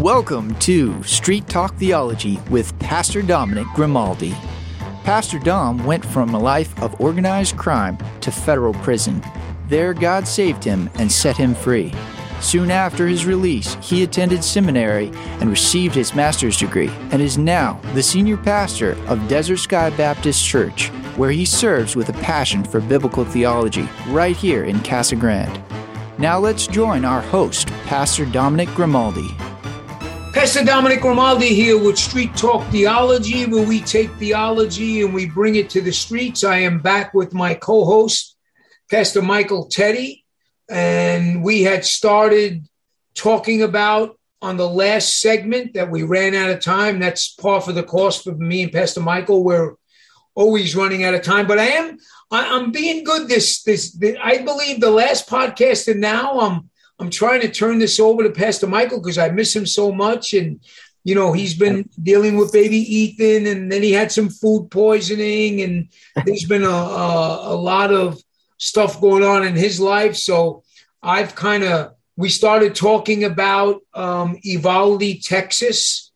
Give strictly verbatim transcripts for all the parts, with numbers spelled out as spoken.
Welcome to Street Talk Theology with Pastor Dominic Grimaldi. Pastor Dom went from a life of organized crime to federal prison. There, God saved him and set him free. Soon after his release, he attended seminary and received his master's degree and is now the senior pastor of Desert Sky Baptist Church, where he serves with a passion for biblical theology right here in Casa Grande. Now let's join our host, Pastor Dominic Grimaldi. Pastor Dominic Grimaldi here with Street Talk Theology, where we take theology and we bring it to the streets. I am back with my co-host, Pastor Michael Teddy, and we had started talking about on the last segment that we ran out of time. That's par for the course for me and Pastor Michael. We're always running out of time, but I am I, I'm being good. This this, this I believe the last podcast, and now I'm. I'm trying to turn this over to Pastor Michael because I miss him so much. And, you know, he's been dealing with baby Ethan, and then he had some food poisoning, and there's been a, a, a lot of stuff going on in his life. So I've kind of, we started talking about um, Uvalde, Texas,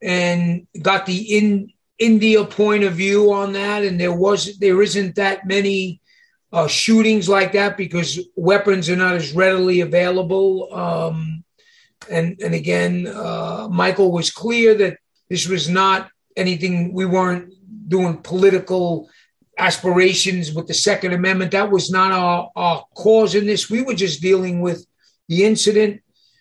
and got the in India point of view on that. And there was, there isn't that many Uh, shootings like that because weapons are not as readily available. Um, and, and again, uh, Michael was clear that this was not anything, we weren't doing political aspirations with the Second Amendment. That was not our, our cause in this. We were just dealing with the incident,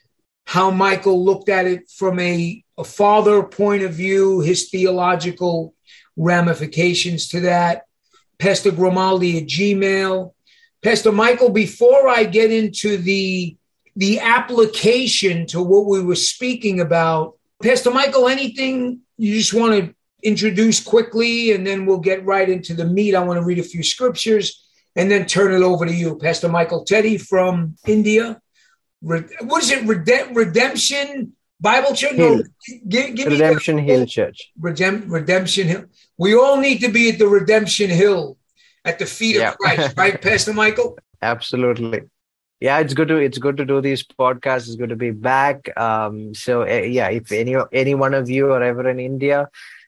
how Michael looked at it from a, a father point of view, his theological ramifications to that. Pastor Grimaldi at Gmail. Pastor Michael, before I get into the, the application to what we were speaking about, Pastor Michael, anything you just want to introduce quickly, and then we'll get right into the meat. I want to read a few scriptures and then turn it over to you, Pastor Michael Teddy from India. What is it? Redem- Redemption Bible Church? Hill. No, give, give Redemption me Hill Church. Redem- Redemption Hill. We all need to be at the Redemption Hill at the feet Yeah. of Christ, right, Pastor Michael? Absolutely. Yeah, it's good to it's good to do these podcasts. It's good to be back. Um, so uh, yeah, if any any one of you are ever in India,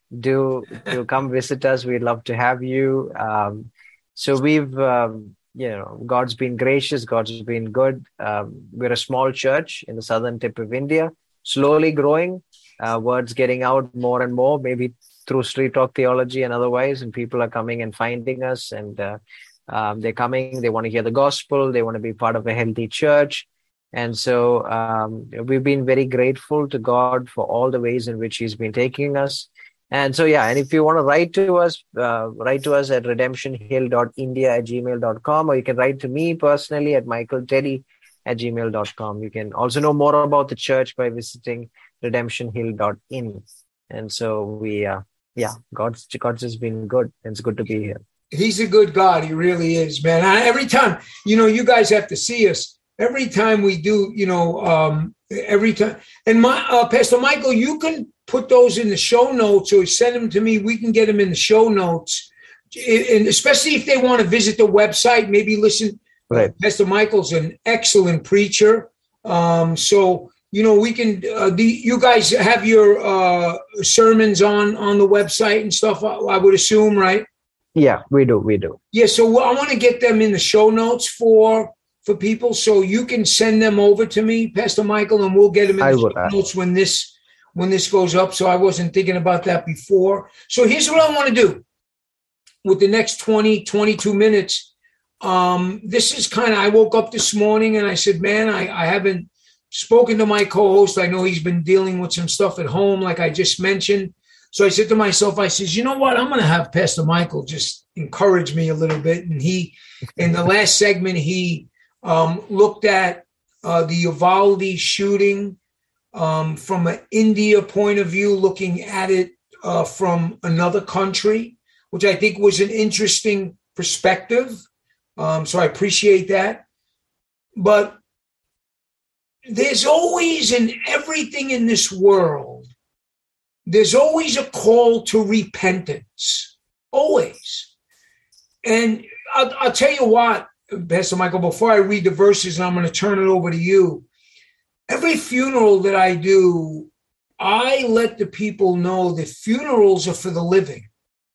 do do come visit us. We'd love to have you. Um, so we've um, you know God's been gracious. God's been good. Um, we're a small church in the southern tip of India, slowly growing. Uh, words getting out more and more. Maybe through Street Talk Theology and otherwise, and people are coming and finding us, and uh, um, they're coming, they want to hear the gospel, they want to be part of a healthy church. And so um, we've been very grateful to God for all the ways in which he's been taking us. And so, yeah, and if you want to write to us, uh, write to us at redemption hill dot india at gmail dot com, or you can write to me personally at michael teddy at gmail dot com. You can also know more about the church by visiting redemption hill dot in. And so we, uh, yeah, God's, God's just been good. And it's good to be here. He's a good God. He really is, man. I, every time, you know, you guys have to see us. Every time we do, you know, um, every time. And my uh, Pastor Michael, you can put those in the show notes or send them to me. We can get them in the show notes. And especially if they want to visit the website, maybe listen. Right. Uh, Pastor Michael's an excellent preacher. Um, so, you know, we can, uh, the, you guys have your uh, sermons on, on the website and stuff, I, I would assume, right? Yeah, we do. We do. Yeah. So I want to get them in the show notes for, for people. So you can send them over to me, Pastor Michael, and we'll get them in I the will, show uh, notes when this, when this goes up. So I wasn't thinking about that before. So here's what I want to do with the next twenty, twenty-two minutes. Um, this is kind of, I woke up this morning and I said, man, I, I haven't spoken to my co-host. I know he's been dealing with some stuff at home, like I just mentioned. So I said to myself, I says, you know what? I'm going to have Pastor Michael just encourage me a little bit. And he, in the last segment, he um, looked at uh, the Uvalde shooting um, from an India point of view, looking at it uh, from another country, which I think was an interesting perspective. Um, so I appreciate that. But there's always, in everything in this world, there's always a call to repentance. Always. And I'll, I'll tell you what, Pastor Michael, before I read the verses, and I'm going to turn it over to you. Every funeral that I do, I let the people know that funerals are for the living,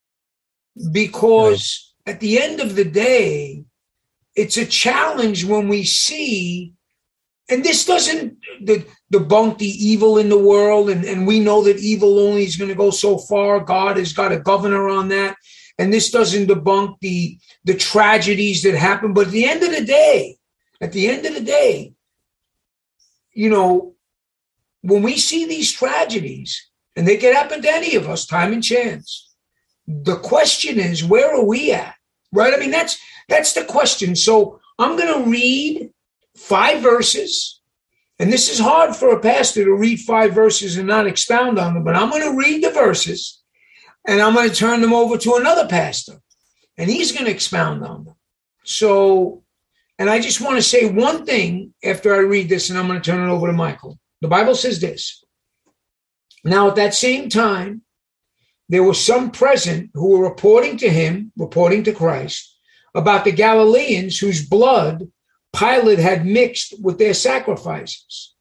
because right. at the end of the day, it's a challenge when we see, and this doesn't debunk the evil in the world, and, and we know that evil only is going to go so far. God has got a governor on that. And this doesn't debunk the, the tragedies that happen. But at the end of the day, at the end of the day, you know, when we see these tragedies, and they can happen to any of us, time and chance, the question is, where are we at? Right? I mean, that's that's the question. So I'm going to read five verses. And this is hard for a pastor to read five verses and not expound on them. But I'm going to read the verses. And I'm going to turn them over to another pastor, and he's going to expound on them. So, and I just want to say one thing after I read this, and I'm going to turn it over to Michael. The Bible says this. Now, at that same time, there were some present who were reporting to him, reporting to Christ, about the Galileans whose blood Pilate had mixed with their sacrifices.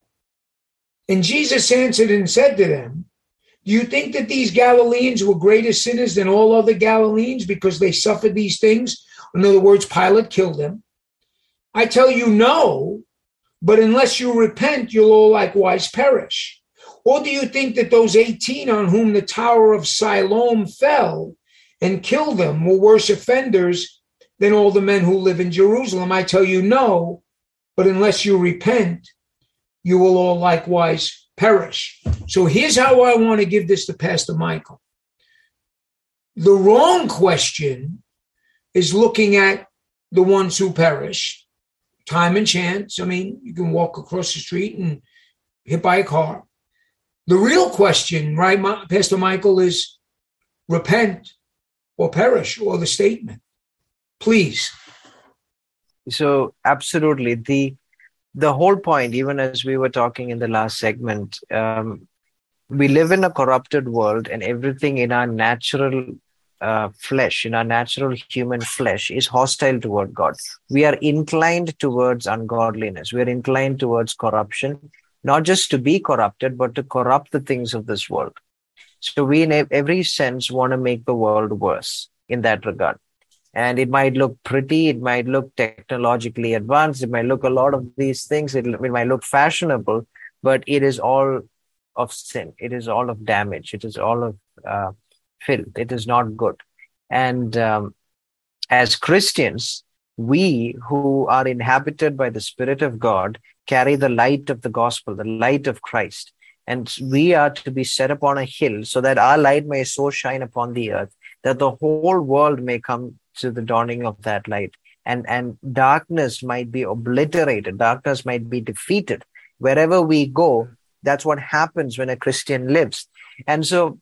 And Jesus answered and said to them, do you think that these Galileans were greater sinners than all other Galileans because they suffered these things? In other words, Pilate killed them. I tell you no, but unless you repent, you'll all likewise perish. Or do you think that those eighteen on whom the Tower of Siloam fell and killed them were worse offenders than all the men who live in Jerusalem? I tell you no, but unless you repent, you will all likewise perish. So here's how I want to give this to Pastor Michael. The wrong question is looking at the ones who perish, time and chance. I mean, you can walk across the street and hit by a car. The real question, right, Pastor Michael, is repent or perish, or the statement. Please. So absolutely. The The whole point, even as we were talking in the last segment, um, we live in a corrupted world, and everything in our natural uh, flesh, in our natural human flesh, is hostile toward God. We are inclined towards ungodliness. We are inclined towards corruption, not just to be corrupted, but to corrupt the things of this world. So we, in every sense, want to make the world worse in that regard. And it might look pretty, it might look technologically advanced, it might look a lot of these things, it, it might look fashionable, but it is all of sin. It is all of damage. It is all of uh, filth. It is not good. And um, as Christians, we who are inhabited by the Spirit of God carry the light of the gospel, the light of Christ. And we are to be set upon a hill so that our light may so shine upon the earth that the whole world may come to the dawning of that light, and and darkness might be obliterated, darkness might be defeated. Wherever we go, that's what happens when a Christian lives. And so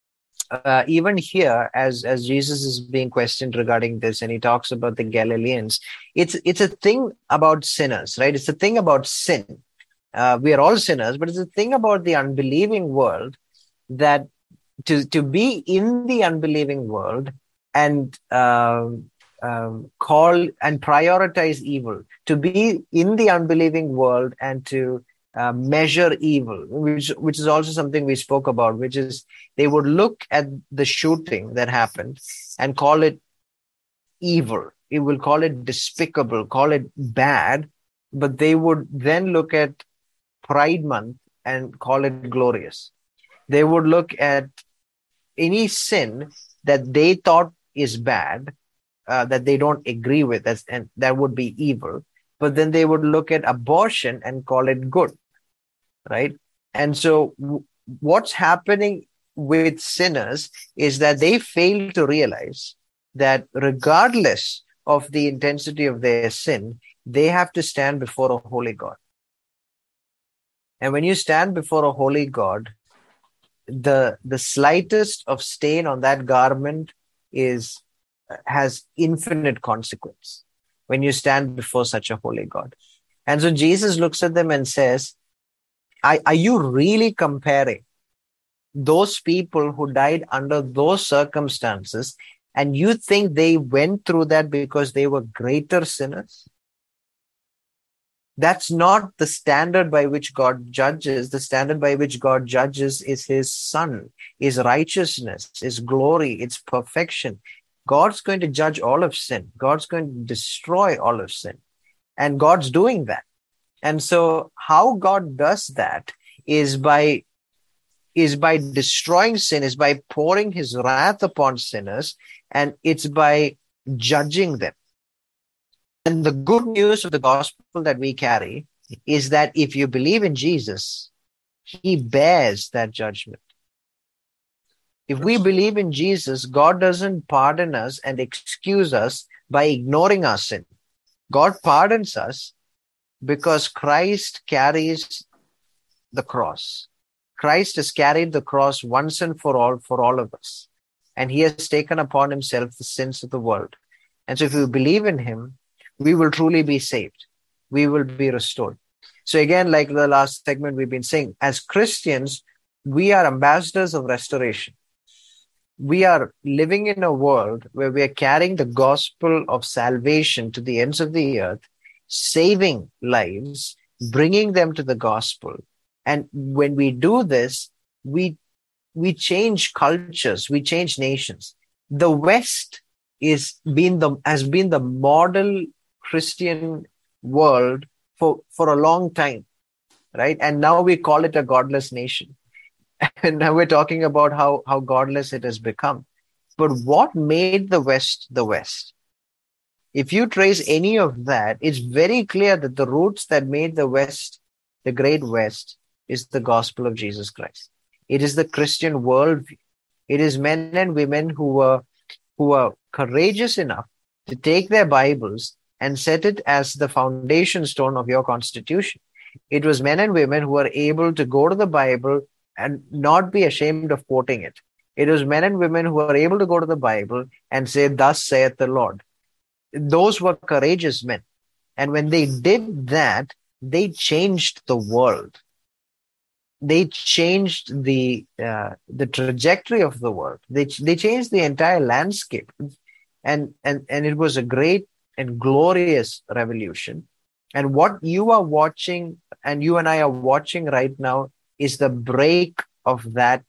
uh, even here, as as Jesus is being questioned regarding this, and he talks about the Galileans, it's it's a thing about sinners, right? It's a thing about sin. Uh, we are all sinners, but it's a thing about the unbelieving world, that to to be in the unbelieving world and um, um, call and prioritize evil, to be in the unbelieving world and to uh, measure evil, which which is also something we spoke about, which is they would look at the shooting that happened and call it evil. It will call it despicable, call it bad, but they would then look at Pride Month and call it glorious. They would look at any sin that they thought is bad, uh, that they don't agree with, as, and that would be evil. But then they would look at abortion and call it good, right? And so w- what's happening with sinners is that they fail to realize that regardless of the intensity of their sin, they have to stand before a holy God. And when you stand before a holy God, the the slightest of stain on that garment is has infinite consequence when you stand before such a holy God. And so Jesus looks at them and says, are, are you really comparing those people who died under those circumstances, and you think they went through that because they were greater sinners? That's not the standard by which God judges. The standard by which God judges is his Son, his righteousness, his glory, its perfection. God's going to judge all of sin. God's going to destroy all of sin. And God's doing that. And so how God does that is by, is by destroying sin, is by pouring his wrath upon sinners, and it's by judging them. And the good news of the gospel that we carry is that if you believe in Jesus, he bears that judgment. If we believe in Jesus, God doesn't pardon us and excuse us by ignoring our sin. God pardons us because Christ carries the cross. Christ has carried the cross once and for all for all of us. And he has taken upon himself the sins of the world. And so if we believe in him, we will truly be saved. We will be restored. So again, like the last segment we've been saying, as Christians, we are ambassadors of restoration. We are living in a world where we are carrying the gospel of salvation to the ends of the earth, saving lives, bringing them to the gospel. And when we do this, we, we change cultures, we change nations. The West is been the, has been the model Christian world for, for a long time, right? And now we call it a godless nation. And now we're talking about how, how godless it has become. But what made the West the West? If you trace any of that, it's very clear that the roots that made the West, the great West, is the gospel of Jesus Christ. It is the Christian worldview. It is men and women who were, who were courageous enough to take their Bibles and set it as the foundation stone of your constitution. It was men and women who were able to go to the Bible and not be ashamed of quoting it. It was men and women who were able to go to the Bible and say, "Thus saith the Lord." Those were courageous men. And when they did that, they changed the world. They changed the uh, the trajectory of the world. They they changed the entire landscape. And, and, and it was a great and glorious revolution. And what you are watching, and you and I are watching right now, is the break of that,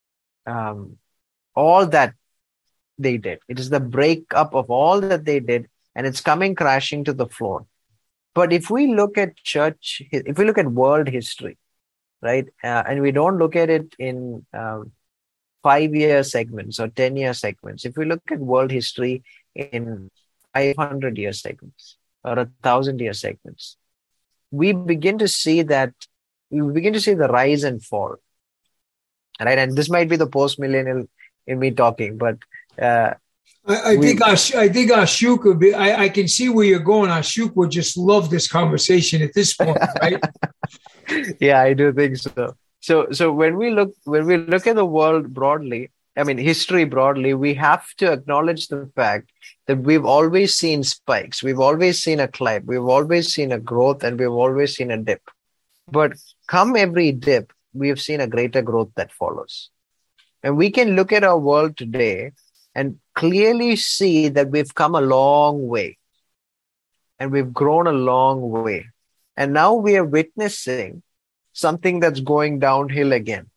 um, all that they did. It is the breakup of all that they did, and it's coming crashing to the floor. But if we look at church, if we look at world history, right, uh, and we don't look at it in um, five-year segments or ten-year segments, if we look at world history in five hundred year segments or a thousand year segments, we begin to see that we begin to see the rise and fall, right? And this might be the post-millennial in me talking, but uh, I, I we, think Ash, I think Ashok would be. I, I can see where you're going. Ashok would just love this conversation at this point, right? Yeah, I do think so. So, so when we look when we look at the world broadly, I mean, history broadly, we have to acknowledge the fact that we've always seen spikes. We've always seen a climb. We've always seen a growth, and we've always seen a dip. But come every dip, we've seen a greater growth that follows. And we can look at our world today and clearly see that we've come a long way. And we've grown a long way. And now we are witnessing something that's going downhill again.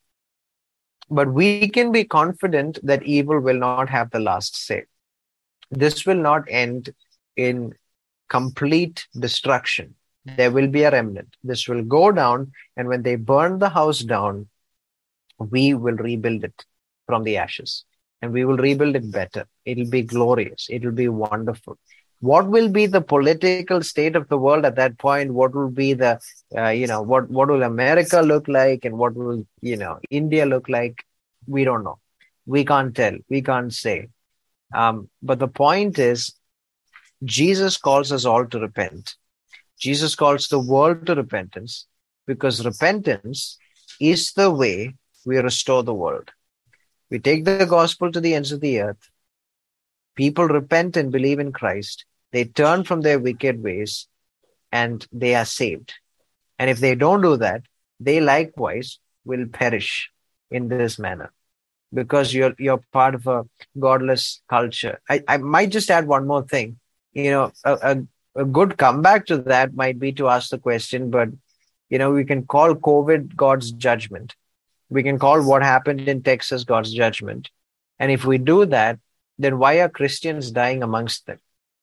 But we can be confident that evil will not have the last say. This will not end in complete destruction. There will be a remnant. This will go down, and when they burn the house down, we will rebuild it from the ashes. And we will rebuild it better. It'll be glorious. It'll be wonderful. What will be the political state of the world at that point? What will be the, uh, you know, what, what will America look like, and what will, you know, India look like? We don't know. We can't tell. We can't say. Um, but the point is, Jesus calls us all to repent. Jesus calls the world to repentance, because repentance is the way we restore the world. We take the gospel to the ends of the earth. People repent and believe in Christ. They turn from their wicked ways, and they are saved. And if they don't do that, they likewise will perish in this manner, because you're you're part of a godless culture. I, I might just add one more thing. You know, a, a, a good comeback to that might be to ask the question, but, you know, we can call COVID God's judgment. We can call what happened in Texas God's judgment. And if we do that, then why are Christians dying amongst them?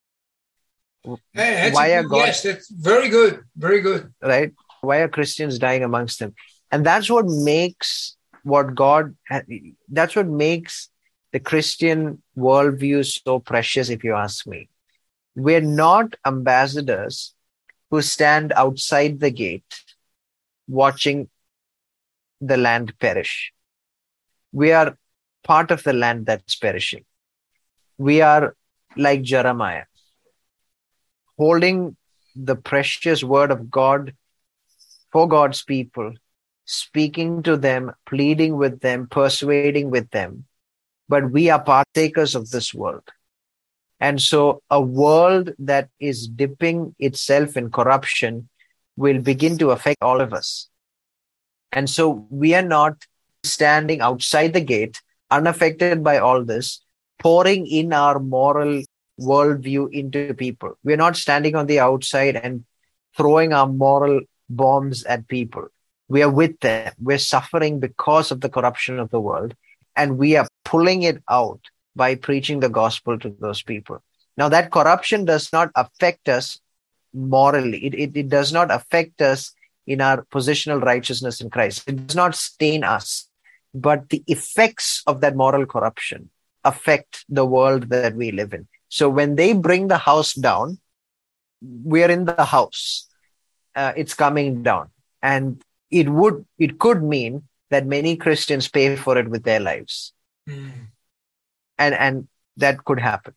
Hey, why a, are God, yes, that's very good. Very good. Right? Why are Christians dying amongst them? And that's what makes what God, that's what makes the Christian worldview so precious, if you ask me. We're not ambassadors who stand outside the gate watching the land perish. We are part of the land that's perishing. We are like Jeremiah, holding the precious word of God for God's people, speaking to them, pleading with them, persuading with them. But we are partakers of this world. And so a world that is dipping itself in corruption will begin to affect all of us. And so we are not standing outside the gate, unaffected by all this, pouring in our moral worldview into people. We're not standing on the outside and throwing our moral bombs at people. We are with them. We're suffering because of the corruption of the world, and we are pulling it out by preaching the gospel to those people. Now, that corruption does not affect us morally. It, it, it does not affect us in our positional righteousness in Christ. It does not stain us. But the effects of that moral corruption affect the world that we live in. So when they bring the house down, we're in the house. Uh, it's coming down. And it would, it could mean that many Christians pay for it with their lives. Mm. And, and that could happen.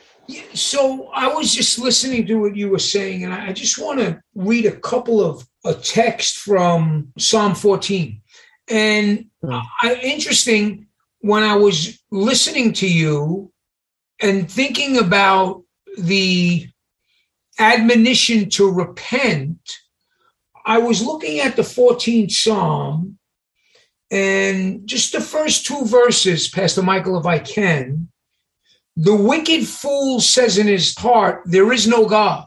So I was just listening to what you were saying, and I just want to read a couple of a text from Psalm fourteen. And mm. I, interesting, when I was listening to you and thinking about the admonition to repent, I was looking at the fourteenth Psalm, and just the first two verses, Pastor Michael, if I can. The wicked fool says in his heart, there is no God.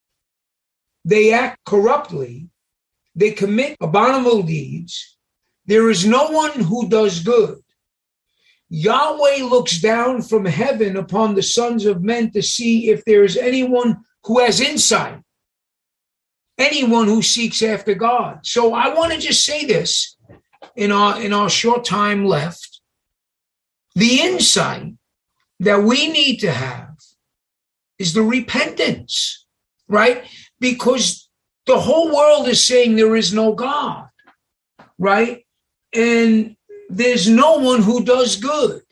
They act corruptly. They commit abominable deeds. There is no one who does good. Yahweh looks down from heaven upon the sons of men to see if there is anyone who has insight, anyone who seeks after God. So I want to just say this in our, in our short time left. The insight that we need to have is the repentance, right? Because the whole world is saying there is no God, right? And there's no one who does good.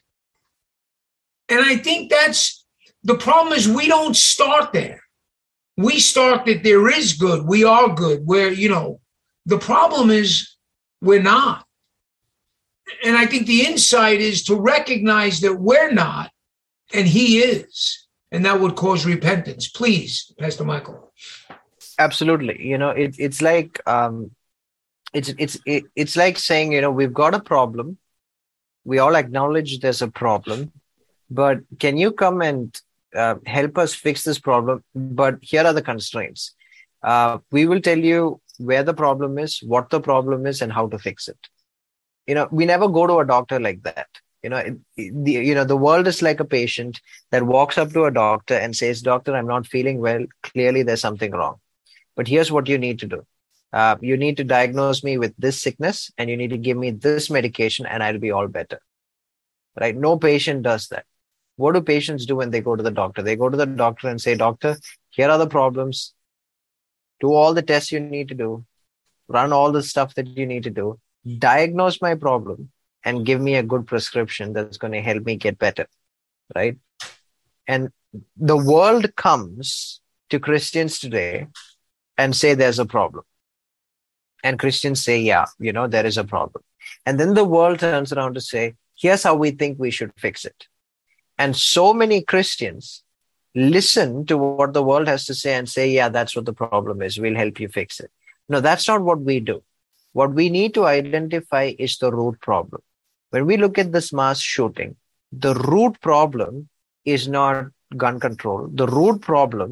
And I think that's the problem. Is we don't start there. We start that there is good. We are good. Where, you know, the problem is we're not. And I think the insight is to recognize that we're not, and he is, and that would cause repentance. Please, Pastor Michael. Absolutely. You know, it, it's like um, it's it's it, it's like saying, you know, we've got a problem. We all acknowledge there's a problem, but can you come and uh, help us fix this problem? But here are the constraints. Uh, we will tell you where the problem is, what the problem is, and how to fix it. You know, we never go to a doctor like that. You know, it, the, you know, the world is like a patient that walks up to a doctor and says, doctor, I'm not feeling well. Clearly, there's something wrong. But here's what you need to do. Uh, you need to diagnose me with this sickness, and you need to give me this medication, and I'll be all better. Right? No patient does that. What do patients do when they go to the doctor? They go to the doctor and say, doctor, here are the problems. Do all the tests you need to do. Run all the stuff that you need to do. Diagnose my problem. And give me a good prescription that's going to help me get better, right? And the world comes to Christians today and say there's a problem. And Christians say, yeah, you know, there is a problem. And then the world turns around to say, here's how we think we should fix it. And so many Christians listen to what the world has to say and say, yeah, that's what the problem is. We'll help you fix it. No, that's not what we do. What we need to identify is the root problem. When we look at this mass shooting, the root problem is not gun control. The root problem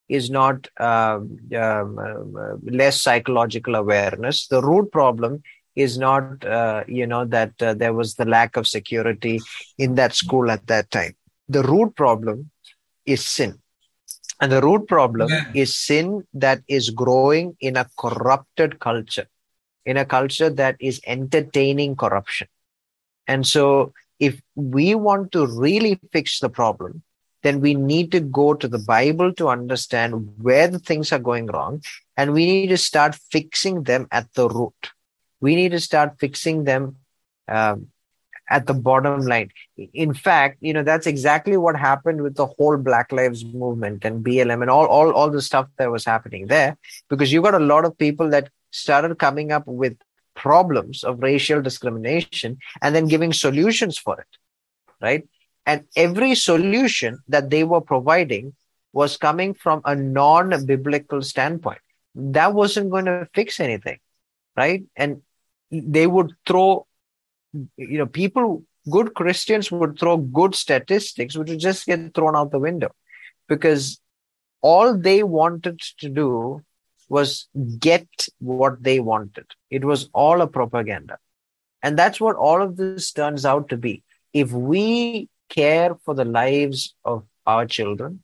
is not um, um, uh, less psychological awareness. The root problem is not, uh, you know, that uh, there was the lack of security in that school at that time. The root problem is sin. And the root problem Yeah. is sin that is growing in a corrupted culture, in a culture that is entertaining corruption. And so if we want to really fix the problem, then we need to go to the Bible to understand where the things are going wrong. And we need to start fixing them at the root. We need to start fixing them um, at the bottom line. In fact, you know, that's exactly what happened with the whole Black Lives Movement and B L M and all, all, all the stuff that was happening there, because you got a lot of people that started coming up with problems of racial discrimination and then giving solutions for it, right? And every solution that they were providing was coming from a non-biblical standpoint. That wasn't going to fix anything, right? And they would throw, you know, people, good Christians would throw good statistics, which would just get thrown out the window, because all they wanted to do was get what they wanted. It was all a propaganda. And that's what all of this turns out to be. If we care for the lives of our children,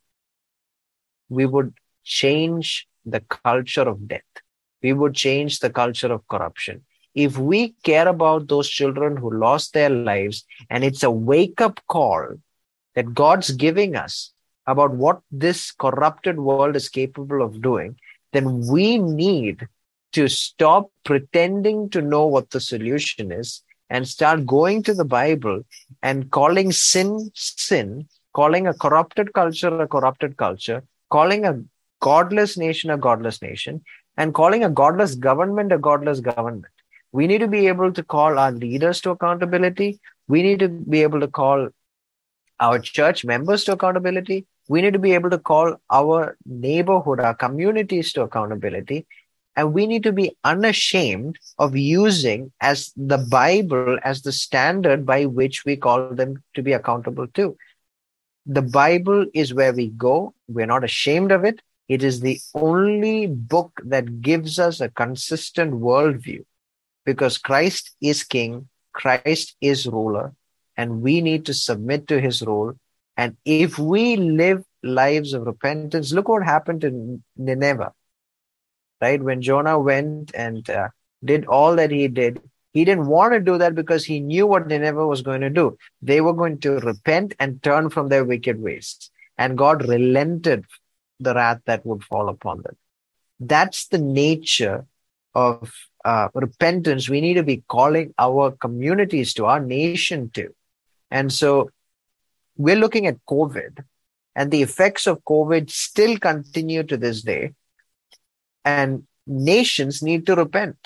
we would change the culture of death. We would change the culture of corruption. If we care about those children who lost their lives, and it's a wake-up call that God's giving us about what this corrupted world is capable of doing, then we need to stop pretending to know what the solution is and start going to the Bible and calling sin, sin, calling a corrupted culture a corrupted culture, calling a godless nation a godless nation, and calling a godless government a godless government. We need to be able to call our leaders to accountability. We need to be able to call our church members to accountability. We need to be able to call our neighborhood, our communities to accountability. And we need to be unashamed of using as the Bible as the standard by which we call them to be accountable to. The Bible is where we go. We're not ashamed of it. It is the only book that gives us a consistent worldview, because Christ is King, Christ is ruler, and we need to submit to his rule. And if we live lives of repentance, look what happened in Nineveh, right? When Jonah went and uh, did all that he did, he didn't want to do that because he knew what Nineveh was going to do. They were going to repent and turn from their wicked ways. And God relented the wrath that would fall upon them. That's the nature of uh, repentance. We need to be calling our communities to, our nation to. And so we're looking at COVID, and the effects of COVID still continue to this day. And nations need to repent.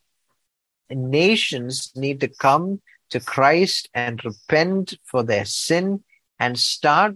And nations need to come to Christ and repent for their sin and start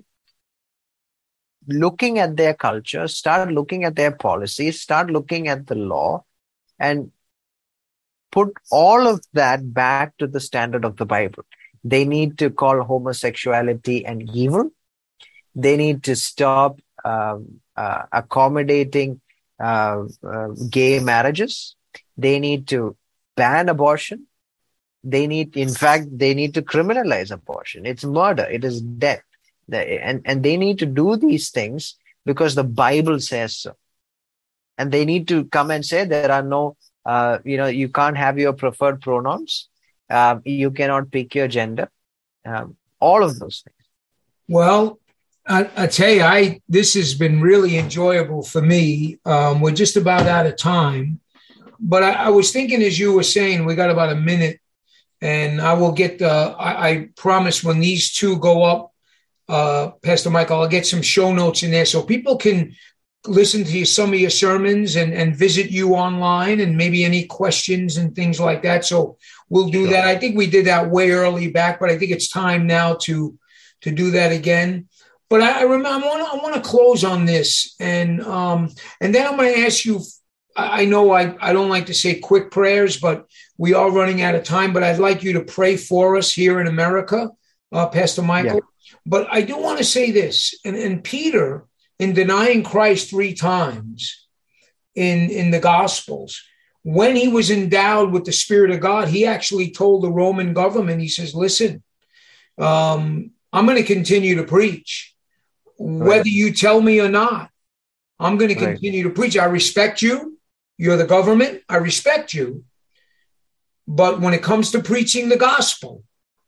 looking at their culture, start looking at their policies, start looking at the law, and put all of that back to the standard of the Bible. They need to call homosexuality an evil. They need to stop um, uh, accommodating uh, uh, gay marriages. They need to ban abortion. They need, in fact, they need to criminalize abortion. It's murder. It is death. And, and they need to do these things because the Bible says so. And they need to come and say there are no, uh, you know, you can't have your preferred pronouns. Uh, you cannot pick your gender. Um, all of those things. Well, I, I tell you, I this has been really enjoyable for me. Um, we're just about out of time. But I, I was thinking, as you were saying, we got about a minute. And I will get the, I, I promise when these two go up, uh, Pastor Michael, I'll get some show notes in there so people can listen to some of your sermons and, and visit you online and maybe any questions and things like that. So we'll do that. I think we did that way early back, but I think it's time now to, to do that again. But I, I remember, I want to, I want to close on this. And, um, and then I'm going to ask you, I know I, I don't like to say quick prayers, but we are running out of time, but I'd like you to pray for us here in America, uh, Pastor Michael. Yeah. But I do want to say this, and, and Peter in denying Christ three times in, in the Gospels, when he was endowed with the Spirit of God, he actually told the Roman government, he says, listen, um, I'm going to continue to preach, whether right. you tell me or not. I'm going to continue right. to preach. I respect you. You're the government. I respect you. But when it comes to preaching the gospel,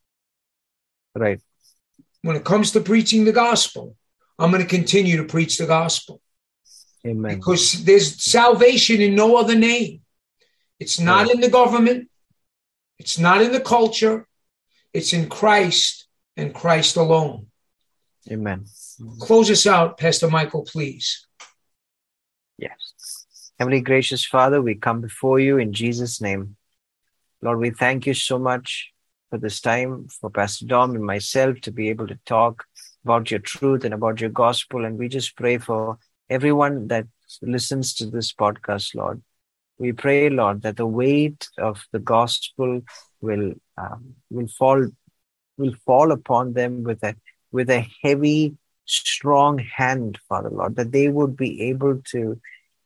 right. when it comes to preaching the gospel, I'm going to continue to preach the gospel. Amen. Because there's salvation in no other name. It's not right. in the government. It's not in the culture. It's in Christ and Christ alone. Amen. Close us out, Pastor Michael, please. Yes. Heavenly gracious Father, we come before you in Jesus' name. Lord, we thank you so much for this time, for Pastor Dom and myself to be able to talk about your truth and about your gospel. And we just pray for everyone that listens to this podcast, Lord. We pray, Lord, that the weight of the gospel will um, will fall will fall upon them with a with a heavy, strong hand, Father Lord, that they would be able to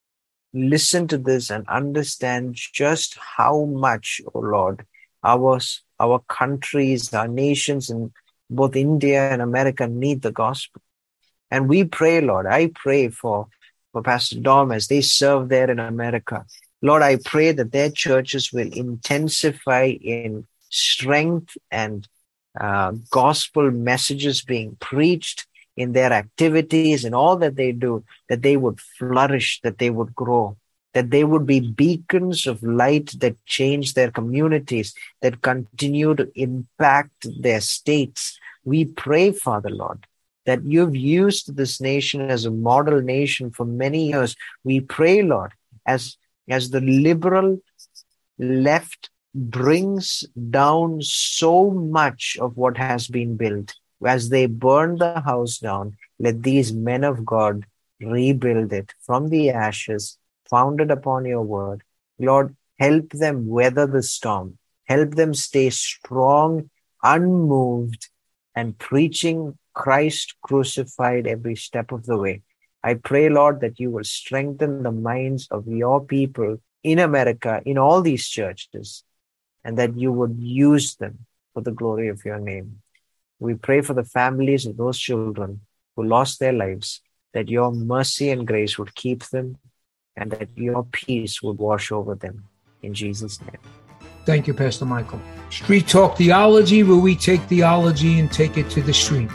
listen to this and understand just how much, oh Lord, our our countries, our nations in both India and America need the gospel. And we pray, Lord, I pray for, for Pastor Dom as they serve there in America. Lord, I pray that their churches will intensify in strength and uh, gospel messages being preached in their activities and all that they do, that they would flourish, that they would grow, that they would be beacons of light that change their communities, that continue to impact their states. We pray, Father Lord, that you've used this nation as a model nation for many years. We pray, Lord, as As the liberal left brings down so much of what has been built, as they burn the house down, let these men of God rebuild it from the ashes, founded upon your word. Lord, help them weather the storm. Help them stay strong, unmoved, and preaching Christ crucified every step of the way. I pray, Lord, that you will strengthen the minds of your people in America, in all these churches, and that you would use them for the glory of your name. We pray for the families of those children who lost their lives, that your mercy and grace would keep them, and that your peace would wash over them. In Jesus' name. Thank you, Pastor Michael. Street Talk Theology, where we take theology and take it to the street.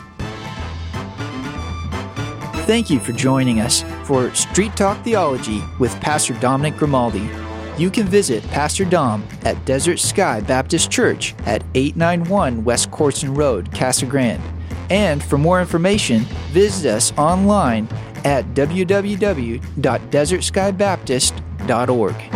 Thank you for joining us for Street Talk Theology with Pastor Dominic Grimaldi. You can visit Pastor Dom at Desert Sky Baptist Church at eight ninety-one West Corson Road, Casa Grande. And for more information, visit us online at w w w dot desert sky baptist dot org.